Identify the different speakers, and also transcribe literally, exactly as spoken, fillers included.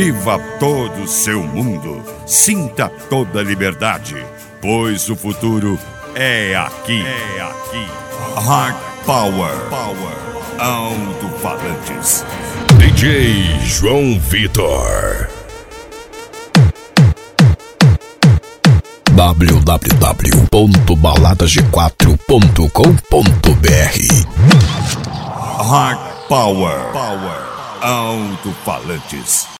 Speaker 1: Viva todo o seu mundo. Sinta toda a liberdade, pois o futuro é aqui. É aqui. Hard Power. Power. Alto-falantes.
Speaker 2: D J João Vitor. w w w ponto balada g quatro ponto com ponto b r.
Speaker 1: Hard Power. Power. Alto-falantes.